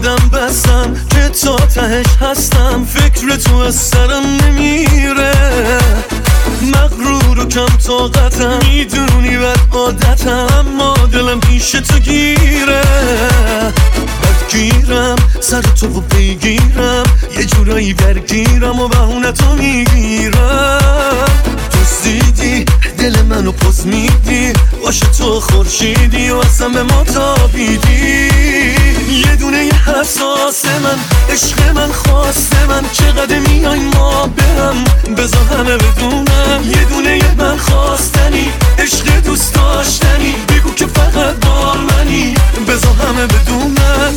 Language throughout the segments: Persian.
خودم بستم که تا تهش هستم، فکر تو از سرم نمیره، مغرور و کم طاقتم، میدونی بد عادتم، اما دلم پیش تو گیره، بدگیرم سر تو و پیگیرم، یه جورایی درگیرم و بهونه تو میگیرم، دیدی دل منو پوز میدی، باشه تو خورشیدی و اصلا به ما تابیدی، یه دونه یه حساس من، عشق من خواسته من، چقدر میای ما برم، بذار همه بدونم، یه دونه یه من خواستنی، عشق دوست داشتنی، بگو که فقط با منی، بذار همه بدونم.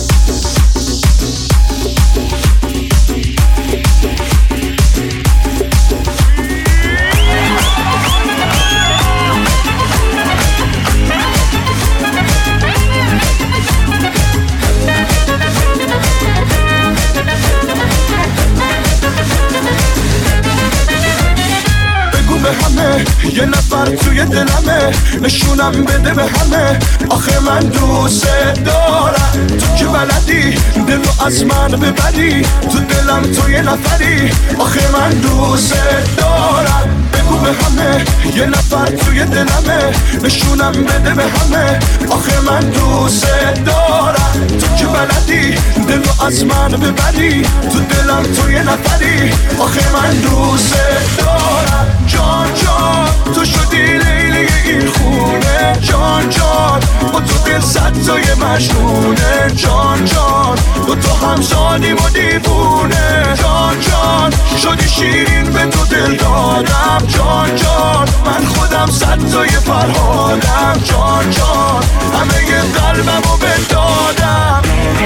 یه نفر توی دلمه، نشونم بده به همه، آخه من دوست دارم، تو که بلدی دلو از من ببری، تو دلم تو یه نفری، آخه من دوست دارم، بگو به همه، یه نفر توی دلمه، نشونم بده به همه، آخه من دوست دارم، تو که بلدی دلو از من ببری، تو دلم تو یه نفری، آخه من دوست دارم، جان جان تو شدی لیلی این خونه، جان جان با تو دل صد تای مجنونه، جان جان با تو همزادیم و دیوونه، جان جان شدی شیرین به تو دل دادم، جان جان من خودم صد تای فرهادم، جان جان همه ی قلبم رو بدادم.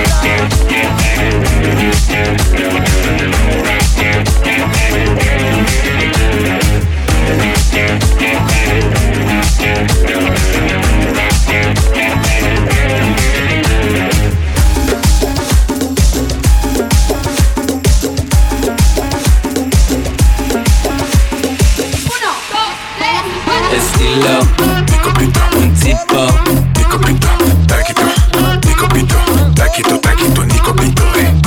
Estilo, picopito, tipo, picopito, taquito, picopito, taquito, taquito, nicopito,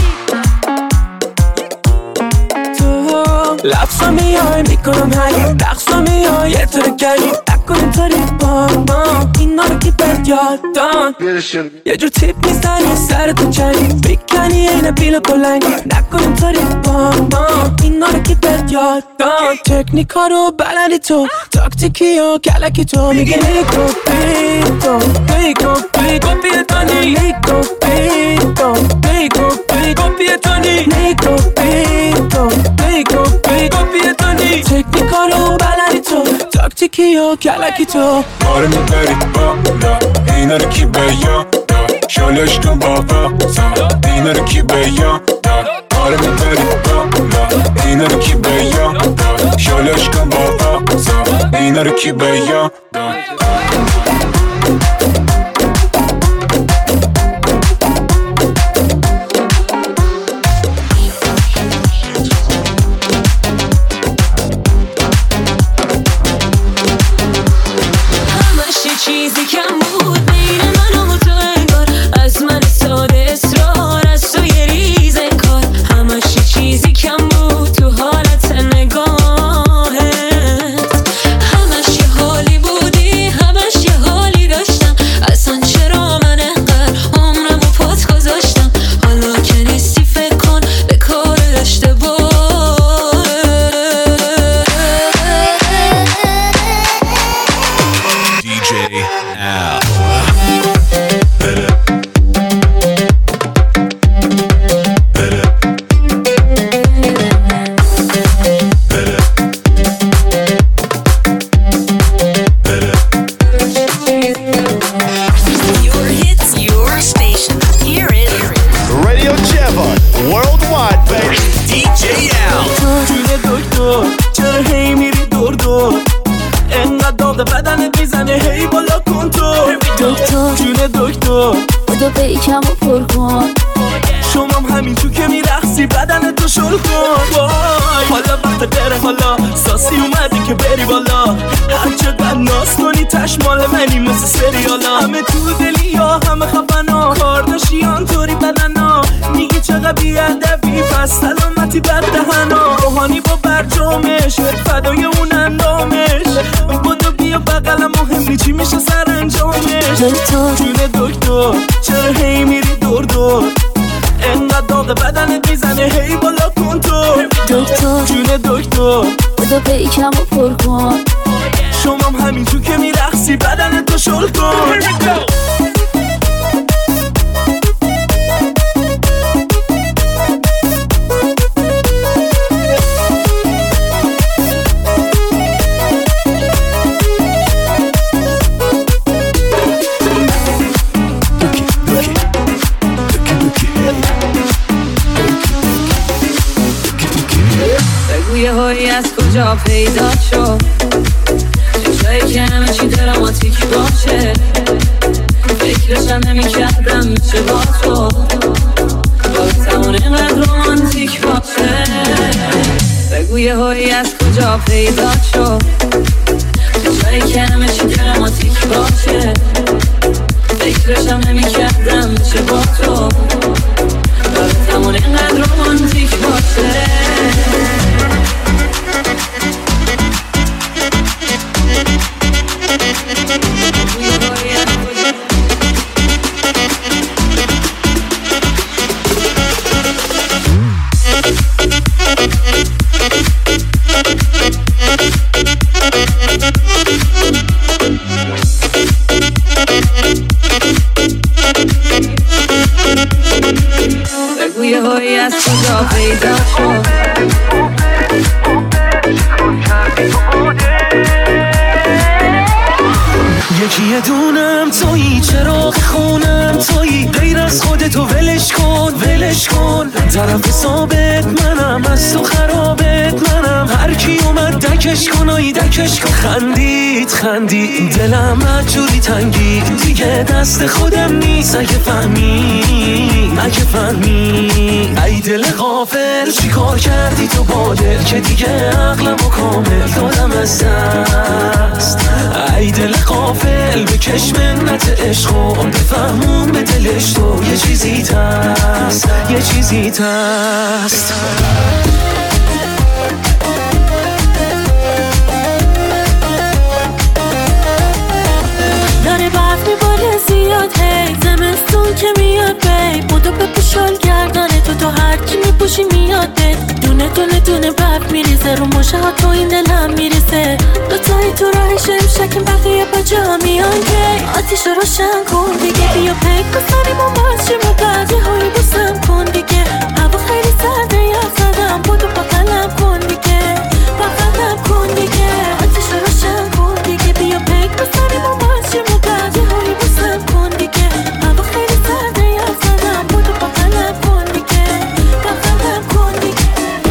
لفظا میای میکنم هری، رقصا میای یه طور کردی، نکن اینطوری با اینا رو که بد یاد دان، یه جور تیپ میزنی سرتو چنی، بیکنی اینه بیل بلنگی، نکن اینطوری با اینا رو که بد یاد دان، تکنیکا رو بلدی تو، تاکتیکی و کلکی تو، میگی نیکو بیتو بیکو بیکو بیتانی، نیکو بیتو بیکو بیکو بیتانی، نیکو بیتو بیکو بیکو بیتانی، تکنیکا رو بلدی تو، تاکتیکی و کلکی تو، آره میبری بالا اینا رو کی بیاد، شالش کن بابا اینا رو کی بیاد، آره میبری بالا اینا رو کی بیاد، شالش کن بابا اینا رو کی بیاد. چیزی کم بود بین من و تو انگار، از من ساده اصرار از تو یه ریز انکار، همش یه چیزی کم بود تو حالت نگاهت، همش یه حالی بودی همش یه حالی داشتم، اصلا چرا من انقدر عمرم و پات گذاشتم، حالا که نیستی فکر کن به کار اشتباه. DJ Al. Your hits, your station. Hear it. Radio Jevon, worldwide baby. DJ Al. جون دکتر چرا هی میری دور دور، انقدر داغ بدنت میزنه هی بالا کن تو، دکتر جون دکتر بودو بیکم و پر کن، شمام همین تو که میرقصی بدن تو شل کن، وای حالا وقت بره، حالا ساسی اومدی که بری بالا، هر چقدر ناز کنی تش مال منی مثل سریالا، همه تو دلی یا همه خفنا، کارداشیان طوری بدنا، انقدر بی‌هدفی پس سلامتی بد دهنا روحانی با برجامش فدای اون اندامش بدو بیا بقلم مهمی چی میشه سرانجامش جون دکتر چرا هی میری دور دور انقدر داغ بدنت میزنه هی بالا کن تو دکتر جون دکتر بدو پیکم رو پر کن شمام همینجور که میرقصی بدنت تو شل کن یه هایی از کجا پیدا شد چشایی که همه چی دراماتیک باشه فکرشم نمی‌کردم میشه با تو باید اینقدر رومانتیک باشه بگو یه هایی از کجا پیدا شد چشایی که همه چی دراماتیک باشه فکرشم نمی‌کردم میشه با تو باید اینقدر رومانتیک باشه بگو یه هایی از کجا پیدا شد یکی دونم تویی چراغ خونم تویی غیر از خودتو ولش کن ولش کن طرف ثابت منم از تو خرابت منم هر کی اومد دکش کن آی دکش کن خندید خندید دلم مجوری تنگی دیگه دست خودم نیست اگه فهمی ای دل غافل چی کار کردی تو با دل که دیگه عقلمو کامل دادم از دست ای دل غافل بکش منت عشقو بفهمون به دلش تو یه چیزی تست یه چیزی تست داره برف میباره زیاد هی زمستون که میاد بی بودو بپوشال گردانه تو هر کی میپوشی میاد بید دونه دونه دونه برف میریزه رو مشه ها تو این دلم میریزه دوتایی تو راهش امشکیم بقیه با جا میان که آتیش رو روشن کن دیگه بیا پیک بسنیم و باشیم و بعد یه هایی بوسم کن دیگه هوا خیلی سرده یخ زدم بودو بغلم کن دیگه بغلم کن دیگه آتیش رو روشن کن دیگه بیا پیک بسنیم و باشیم و بعد یه هایی بوسم کن دیگه هوا خیلی سرده یخ زدم بودو بغلم کن دیگه بغلم کن دیگه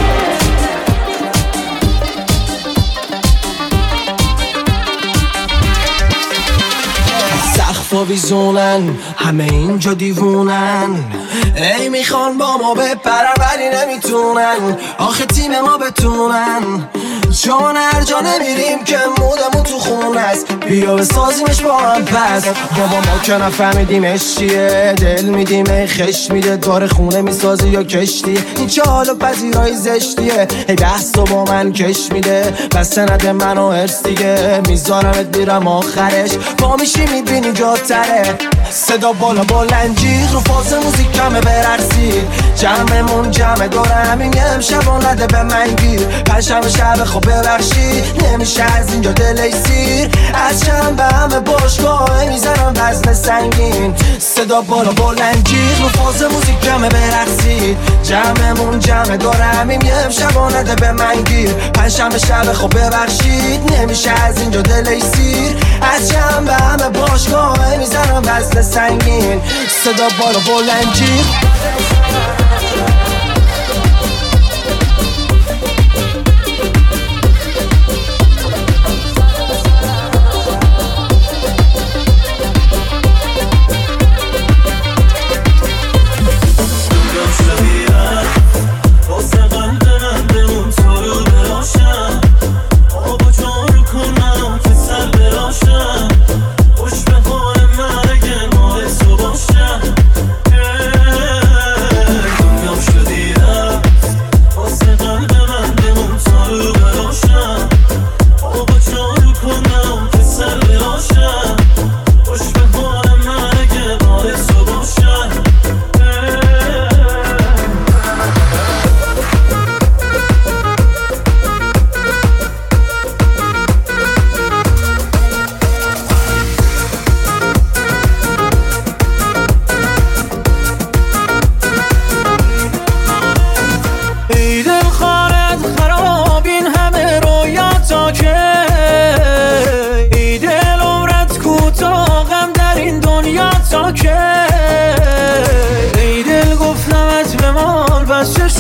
سقفا بیزونن همه اینجا دیوونن ای میخوان با ما بپرن ولی نمیتونن آخه تیم ما بتونن چون هر جا نمیریم که مودمون تو خون است بیا بسازیمش با هم پس بابا ما که نفهمیدیمش چیه دل میدیم ای خش میده داره خونه میسازی یا کشتیه این چه حال و پذیرای زشتیه ای بحث با من کش میده بس سند من و هرس دیگه میذارمت میرم آخرش با میشی میبینی جاتره صدا بالا بلنجی رو فاز موزیک کمه بررسید جمعمون جمع داره همین یه امشب و نده به من گیر پنجشنبه شب خب ببخشید نمیشه از اینجا دلی سیر از شنبه همه باشگاه میزنم وزن سنگین صدا بالا بلنجی رو فاز موزیک کمه بررسید جمعمون جمع داره همین یه امشب و نده به من گیر پنجشنبه شب خب ببخشید نمیشه از اینجا دلی سیر از شنبه همه باشگاه میزنم وزن سنگین صدا بالا بلنجی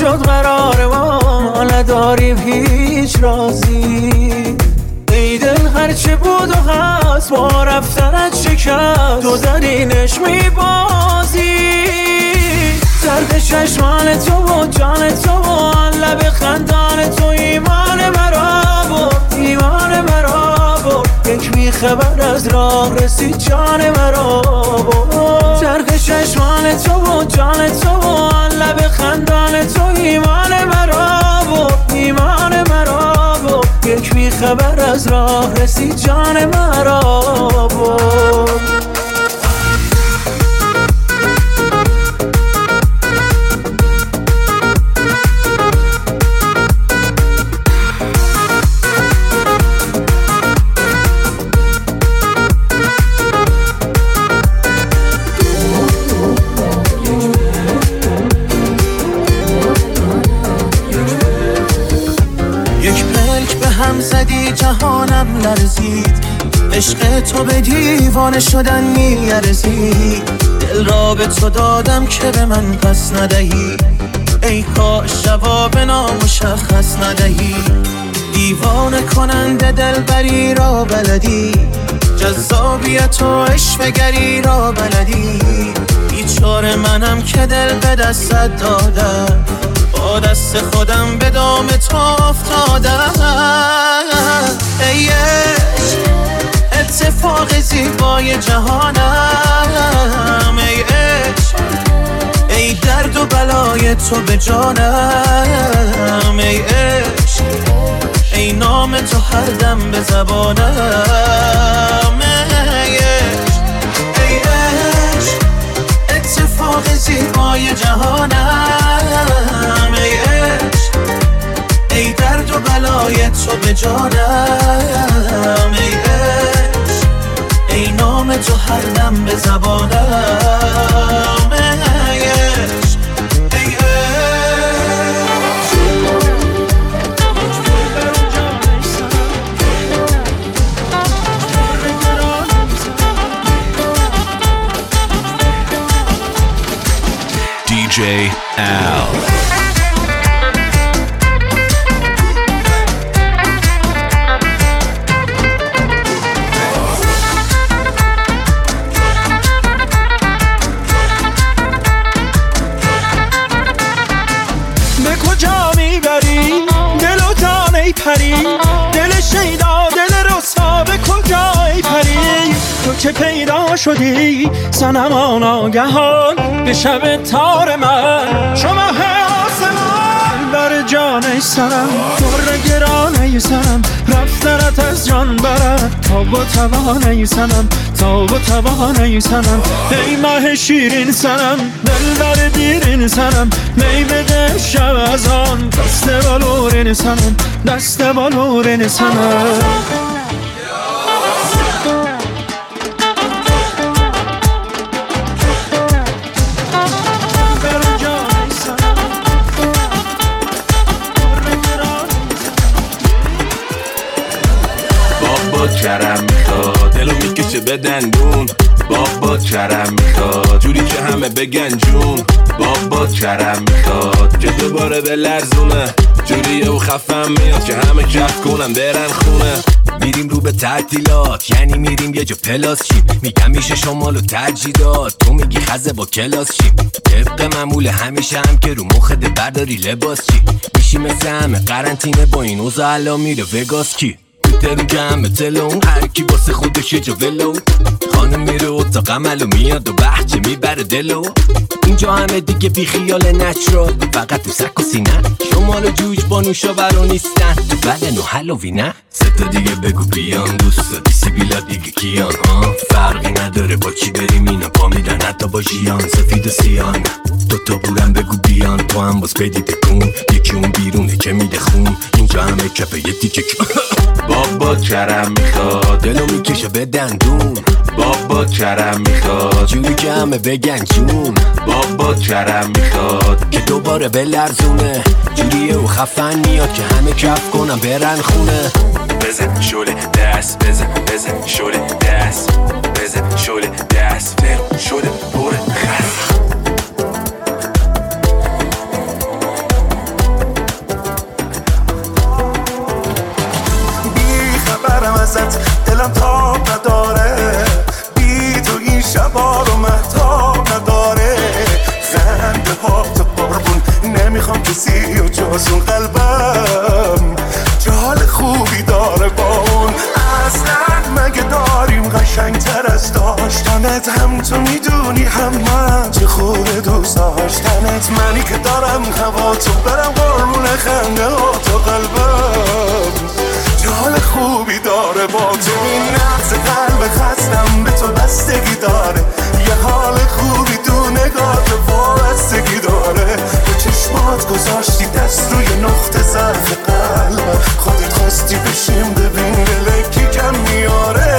شد قرار ما نداریم هیچ رازی. ای دل هرچه بود و هست با رفتنت شکست تو زدینش میبازی. زرد چشمان تو و جان تو و لب خندان تو ایمان مرا بود، ایمان مرا بود. یک بیخبر از راه رسید جان مرا بود. زرد چشمان تو و جان تو و لب خندان تو ایمان مرا بود، ایمان مرا بود. یک بیخبر از راه رسید جان مرا بود. هم زدی جهانم لرزید، عشق تو به دیوانه شدن میارزید. دل را به تو دادم که به من پس ندهی، ای کاش جواب نامشخص ندهی. دیوانه کننده دلبری را بلدی، جذابیت و عشقگری را بلدی. بیچاره منم که دل به دستت دادم، با دست خودم به دام تو افتادم. ای عشق اتفاق زیبای جهانم، ای عشق ای درد و بلای تو به جانم. ای عشق ای نام تو هر دم به زبانم. ای عشق ای عشق اتفاق زیبای جهانم. ای عشق ای درد و بلای تو به جانم. ای عشق ای نام تو هر دم به زبانم. ای عشق ای عشق DJ Al. به کجا میبری دل و جان ای پری، دل شیدا دل رسوا به کجا ای پری. تو که پیدا شدی صنما ناگهان به شب تار من، شما آسمان بر جان ای سرم، پر گران ای سرم، رفتنت از جان برد تاب و توان ای سنم، تاب و توان ای سنم. ای ماه شیرین سنم، دل بر دیرین سنم، می بده شب از آن دست بالورین سنم، دست بالورین سنم. کرم میخواد دلو میکشه به دندون، بابا کرم میخواد جوری که همه بگن جون. بابا کرم میخواد که دوباره به لرزونه، جوریه و خفم میاد که همه کف کنن برن خونه. میریم رو به تعطیلات، یعنی میریم یه جا پلاس شیم. میگم میشه شمال و ترجیدات، تو میگی خزه با کلاس شیم. طبق معمول همیشه هم که رو مخت برداری لباس چی میشی مثل همه قرنطینه با این اوزا الان میره وگاس کی درون جمع تلون، هر کی واسه خودش یه جا ولو. خانم میره اتاق عملو میاد و بحچه میبره دلو. اینجا همه دیگه بی خیال نچرال، فقط تو سک و سینه. شمال و جوج با نوشابرا نیستن، تو بدن و هلوی نه. ستا دیگه بگو بیان دوستا دیسی بیلا دیگه کیان ها. فرقی نداره با چی بریم اینا پا میدن حتی با جیان سفید و سیان. دوتا بورم بگو بیان تو هم باز بدی تکون، یکی اون بیرونه که میده خون. اینجا همه کپه یه تیکه بابا کرم میخواد دلو میکشه به دندون، بابا کرم میخواد جوری که همه بگن جون. بابا کرم میخواد که دوباره به لرزونه، جوریه و خفن میاد که همه کف کنن برن خونه. بزن شوله دست، بزن شوله دست، بزن شوله دست، فهم شوله پر خست. دوست داشتنت، منی که دارم هوا تو برم قربون خنده ها تو قلبم چه حال خوبی داره با تو این نبض قلب خستم به تو بستگی داره یه حال خوبی تو نگاه وابستگی داره به چشمات گذاشتی دست روی نقطه ضعف قلبم خودت خواستی بشیم ببین دلکی کم میاره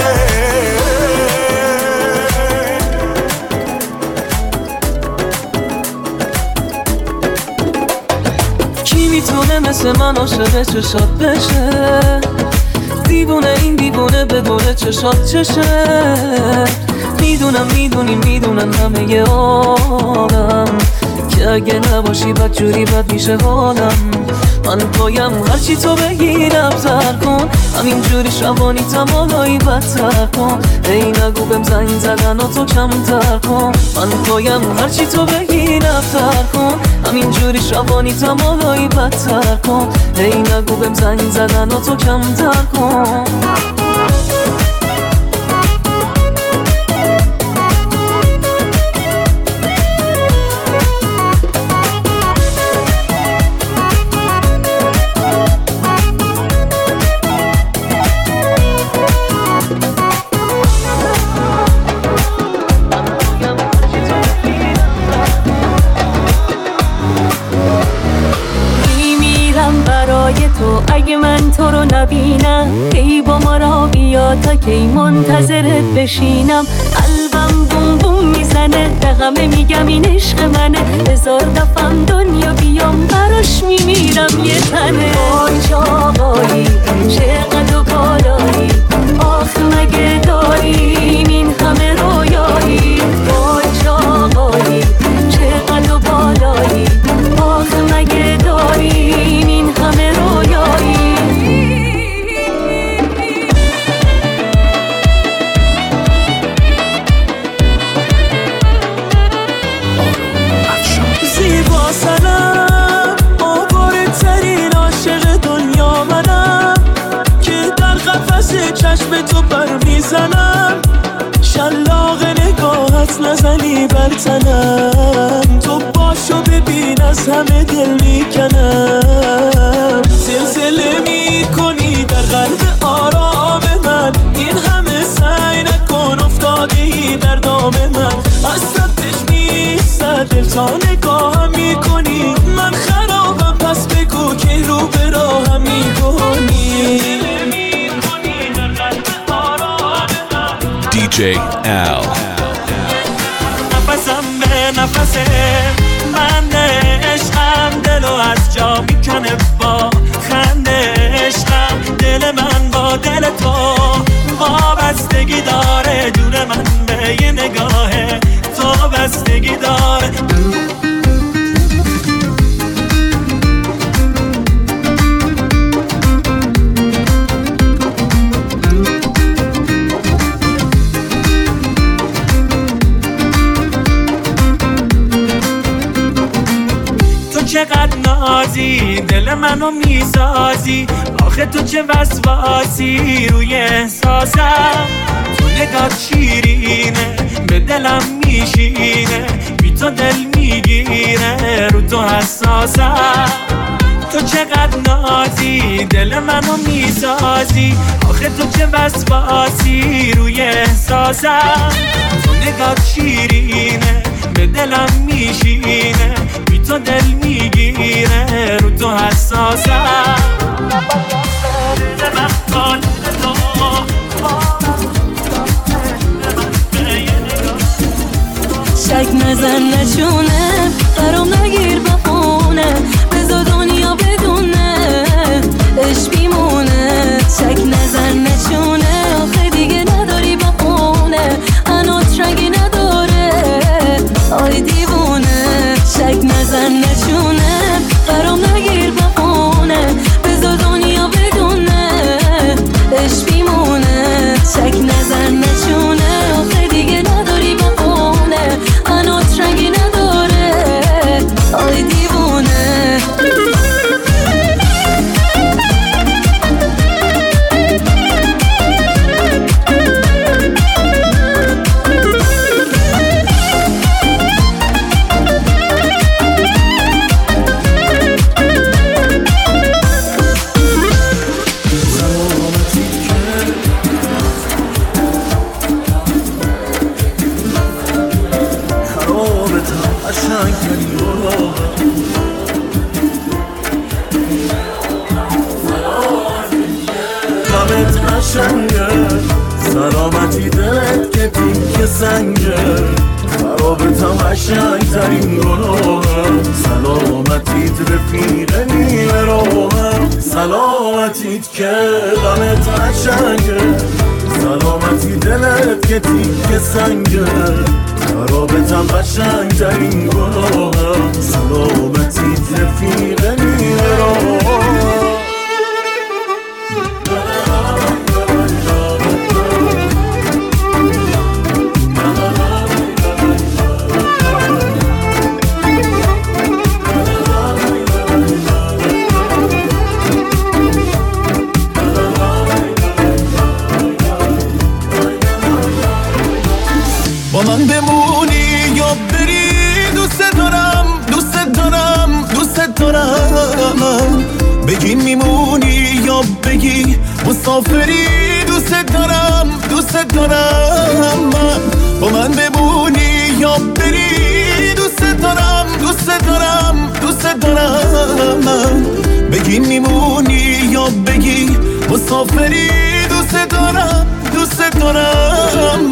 کی میتونه مثل من عاشق چشات بشه دیوونه این دیوونه بدونه چشات چشه میدونم میدونن همه آدم که اگه نباشی بد جوری بد میشه حالم من پایم هرچی تو بگی نبزر کن همینجوری شبانی تمالایی بدتر کن ای نگو بهم زنگ زدن و تو کمتر کن من پایم هرچی تو بگی نبزر کن همینجوری شبانی تمالایی بدتر کن ای نگو بهم زنگ زدن و تو کمتر کن اگه من تو رو نبینم ای با ما را بیا تا کی منتظرت بشینم قلبم بوم بوم میزنه دقمه میگم این عشق منه هزار دفعم دنیا بیام براش میمیرم یه تنه وای چه آقایی چقدر و بالایی آخ مگه داریم این همه رویایی وای چه آقایی چقدر و بالایی آخ مگه داریم این همه رویایی زیبا سنم آواره ترین عاشق دنیا منم که در قفس چشم تو بر میزنم شلاق نگاهت نزنی بر تنم تو باشو ببین از همه دل میکنم زلزله میکنی در قلب آرام من این همه سعی نکن افتاده ای در دام من از صدش میستد دل تا نگاهم میکنی من خرابم پس بگو که رو به راهم میکنی DJ Al نفسم به نفسه من عشقم دلو از جا میکنه با خنده عشقم دل من با دل تو وابستگی داره جون من به یه نگاه تو بستگی داره چقدر نازی دل منو میسازی آخه تو چه وسواسی روی احساسم تو نگاه شیرینه به دلم میشینه بی تو دل میگیره رو تو حساسم تو چقدر نازی دل منو میسازی آخه تو چه وسواسی روی احساسم تو نگاه شیرینه به دلم میشینه بی تو دل میگیره رو تو حساسم شک نزن نشونه برام نگیر بخونه بذار دنیا بدونه عشق بیمونه شک نزن نشونه آخه دیگه نداری بخونه هنوز رنگی نداره آی دیوونه شک نزن نشونه برام نگیر بخونه بذار دنیا بدونه عشق بیمونه شک نزن نشونه آخه دیگه نداری بخونه هنوز رنگی نداره قشنگترین گناهم. غمت قشنگه، سلامتی دلت که تیک سنگه، خرابتم قشنگترین گناهم. سلامتیت رفیق نیمه راهم، سلامتیت که غمت قشنگه، سلامتی دلت که تیک سنگه، خرابتم قشنگترین گناهم. سلامتیت رفیق نیمه راهم. با من بمونی یا بری، دوست دارم دوست دارم دوست دارم. بگی میمونی یا بگی مسافری، دوست دارم دوست دارم. با من بمونی یا بری، دوست دارم دوست دارم دوست دارم. بگی میمونی یا بگی مسافری، دوست دارم دوست دارم.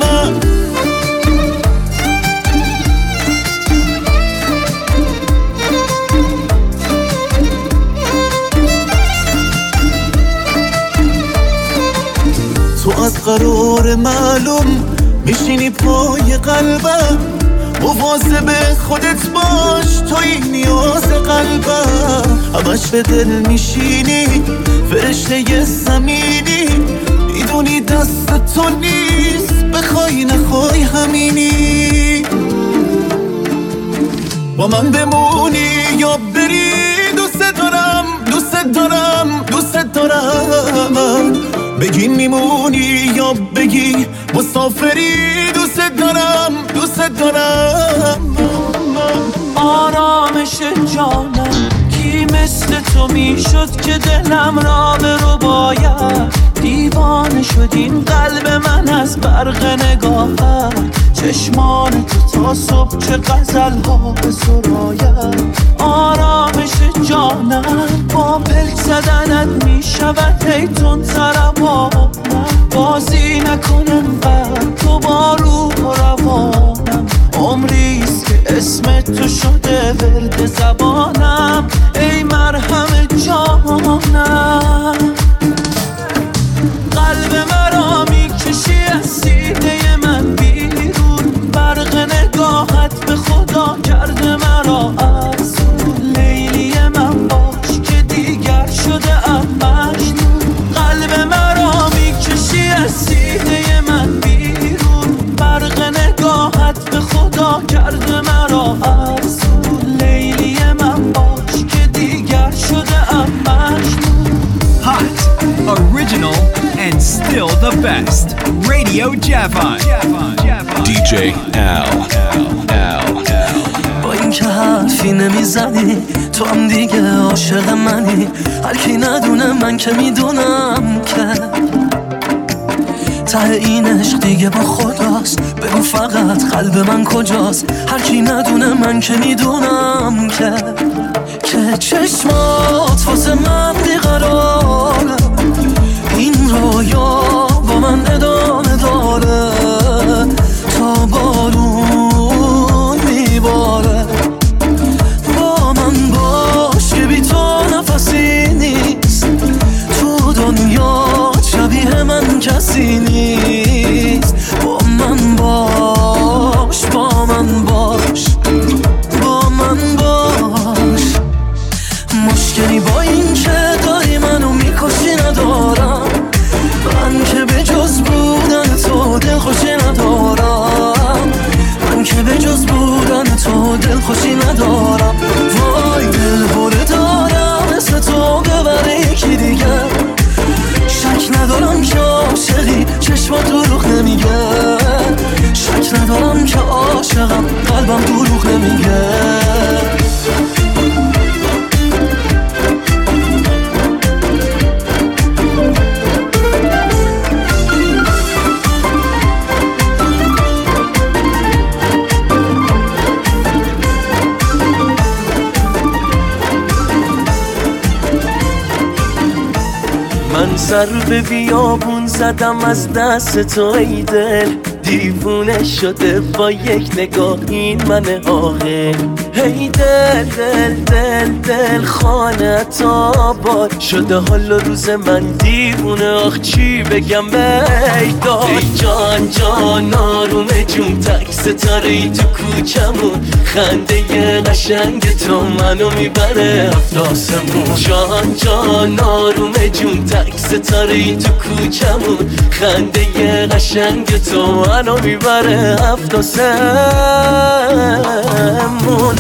تو از قرار معلوم میشینی پای قلبم، مواظب خودت باش توی نیاز قلبم. همش به دل میشینی فرشته زمینی، میدونی دست تو نیست بخوای نخوای همینی. با من بمونی یا بری، دوست دارم دوست دارم دوست دارم. بگی میمونی یا بگی مسافری، دوست دارم دوست دارم. آرامش جانم کی مثل تو میشد که دلم را به رو باید. دیوانه شد این قلب من از برق نگاهت، چشمان تو تا صبح چه غزل ها به سراید. آرامش جانم با پلک زدنت میشود هی تون ترمانم. بازی نکنم قلب تو با روح و روانم، عمریست که اسم تو شده ورد زبانم. ای مرهم جانم، قلب مرا میکشی از سینه من بیرون. برق نگاهت به خدا کرده مرا افسون. لیلی من باش که دیگر شده ام مجنون. قلب مرا میکشی از سینه من بیرون. برق نگاهت به خدا کرده مرا افسون. لیلی من باش که دیگر شده ام مجنون. Hot, original, and still the best. Radio Javon. DJ Al. با این که حرفی نمیزنی تو هم دیگه عاشق منی. هر کی ندونه من که میدونم که ته این عشق دیگه با خداست. بگو فقط قلب من کجاست. هر کی ندونه من که میدونم که چشمات واسه من بیقراره. این رویا با من ادامه داره تا بارون میباره. با من باش که بی تو نفسی نیست. تو دنیا شبیه من کسی نیست. با من باش با من باش با من باش. مشکلی با این که داری منو میکشی ندارم. من که به جز بودن تو دلخوشی ندارم. من که به جز بودن تو دلخوشی ندارم. وای دل بره دارم مثل تو ببره یکی دیگه. شک ندارم که عاشقی چشمات دروغ نمیگه. شک ندارم که عاشقم قلبم دروغ نمیگه. سر به بیابون زدم از دست تو ای دل، دیوونه شده با یک نگاه این من عاقل. ای دل دل دل دل خانت آباد شده حال و روز من دیوونه، آخ چی بگم بیداد. ای جان جان آرومه جون تک ستاره ای تو کوچمون، خنده قشنگ تو منو میبره هفت آسمون. جان جان آرومه جون تک ستاره ای تو کوچمون، خنده قشنگ تو منو میبره هفت آسمون.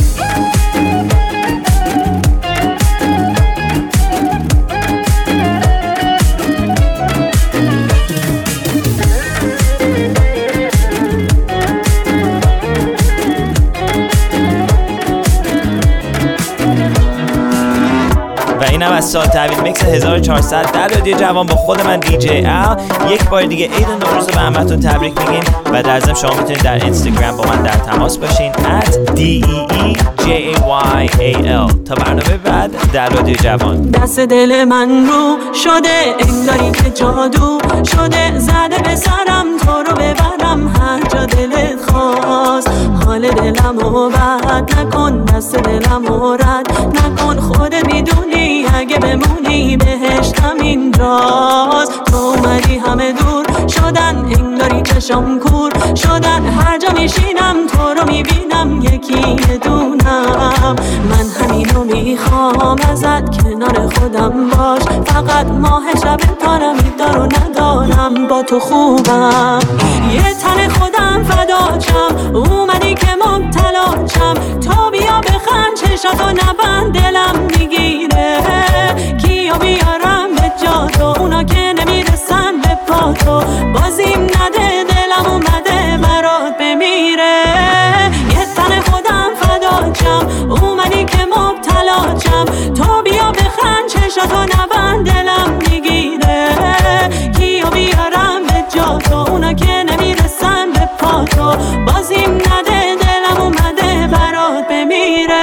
اینم از سال تحویل میکس 1400 در رادیو جوان با خود من دیجی ال. یک بار دیگه عید نوروز رو به همتون تبریک میگیم و در ضمن شما میتونید در اینستاگرام با من در تماس باشین @DEEJAYAL. تا برنامه بعد در رادیو جوان. دست دل من رو شده انگاری که جادو شده، زده به سرم تو رو ببرم هر جا دلت خواست. حال دلم رو بد نکن، دست دلم رو رد نکن، خودت میدونی اگه بمونی بهشتم اینجاست. تو اومدی همه دور شدن انگاری چشم کور شدن، هر جا میشینم تو رو میبینم یکی دونم. من همینو میخوام ازت کنار خودم باش، فقط ماه شب تارم دارو ندارم با تو خوبم. یه تن خودم فداچم اومدی که مبتلاچم، تو بیا بخند چشاتو نبند دلم میگیره، کیو بیارم به جا تو اونا که نمیرسن به پا تو، بازیم نده دلم اومده برات بمیره. یه تن خودم فداچم اومدی که مبتلاچم، تو بیا بخند چشاتو نبند دلم میگیره، کیو بیارم به جا تو اونا که نمیرسن به پا تو، بازیم نده دلم اومده برات بمیره.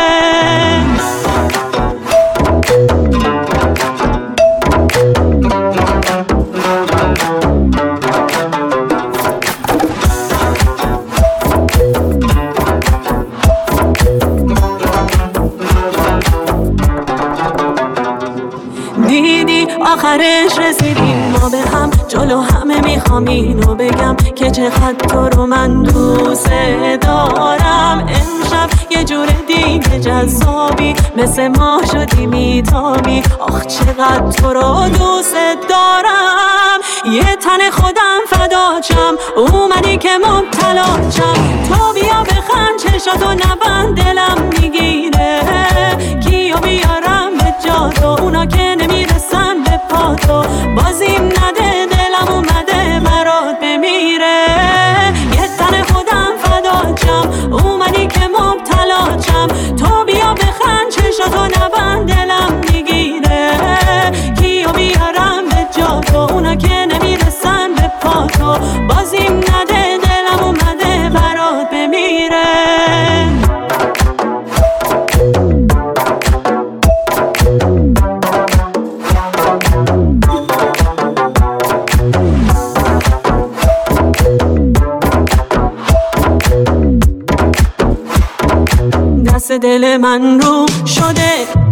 دیدی آخرش رسیدیم ما به هم، جلو همه میخوام اینو بگم که چقدر تو رو من دوست دارم. امشب یه جور دیگه جذابی، مثل ما شدی میتابی، آخ چقدر تو رو دوست دارم. یه تن خودم فداچم اومدی که مبتلاچم، تو بیا بخند چشاتو نبند دلم میگیره، کیو بیارم به جا تو اونا که نمیرسن به پا تو، بازیم نده دلم اومده برات بمیره. یه تن خودم فداچم اومدی که مبتلاچم، تو بیا بخند چشاتو نبند دلم میگیره، کیو بیارم به جا تو اونا که نمیرسن به پا تو، بازیم نده دلم اومده برات بمیره. دست دل من رو شده